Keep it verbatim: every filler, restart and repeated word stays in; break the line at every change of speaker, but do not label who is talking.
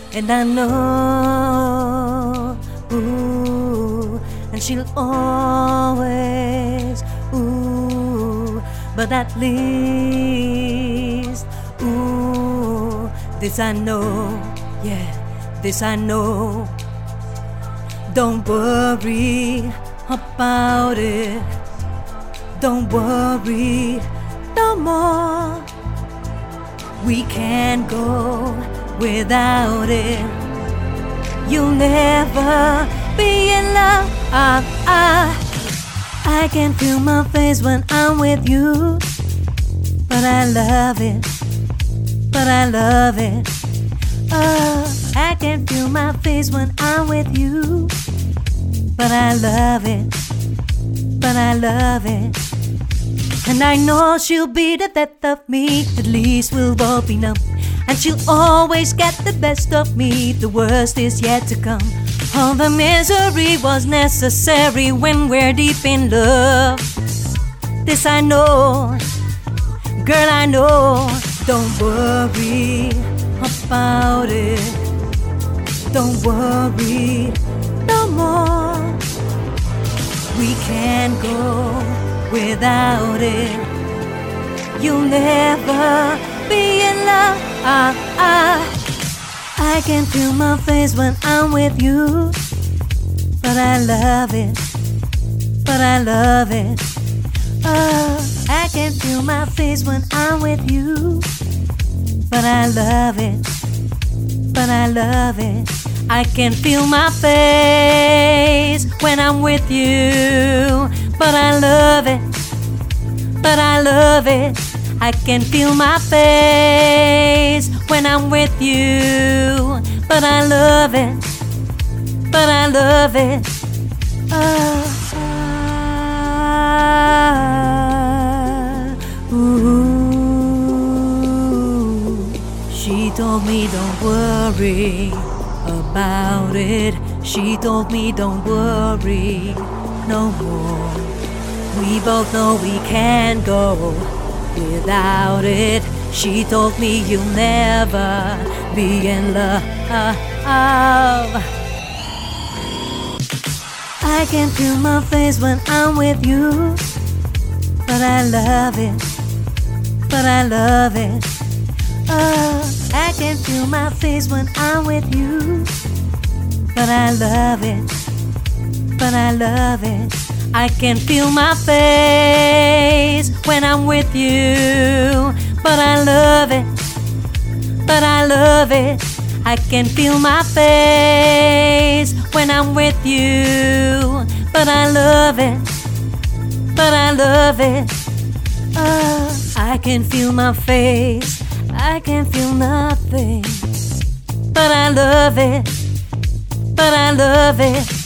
And I know, ooh, and she'll always, ooh, but at least, ooh, this I know, yeah, this I know. Don't worry about it, don't worry no more. We can't go without it. You'll never be in love. I, I, I can feel my face when I'm with you, but I love it, but I love it. Oh, I can feel my face when I'm with you, but I love it, but I love it. And I know she'll be the death of me, at least we'll both be numb. And she'll always get the best of me, the worst is yet to come. All the misery was necessary when we're deep in love. This I know, girl I know. Don't worry about it, don't worry no more. We can't go without it. You'll never be in love. I, I, I can feel my face when I'm with you, but I love it, but I love it. Oh, I can feel my face when I'm with you, but I love it, but I love it. I can feel my face when I'm with you, but I love it, but I love it. I can feel my face when I'm with you, but I love it, but I love it. Oh, ah, ooh. She told me don't worry about it. She told me don't worry no more. We both know we can't go without it. She told me you'll never be in love. I can feel my face when I'm with you, but I love it, but I love it. Oh, I can feel my face when I'm with you, but I love it, but I love it. I can feel my face when I'm with you, but I love it, but I love it. I can feel my face when I'm with you, but I love it, but I love it. Oh, I can feel my face, I can feel nothing, but I love it, but I love it.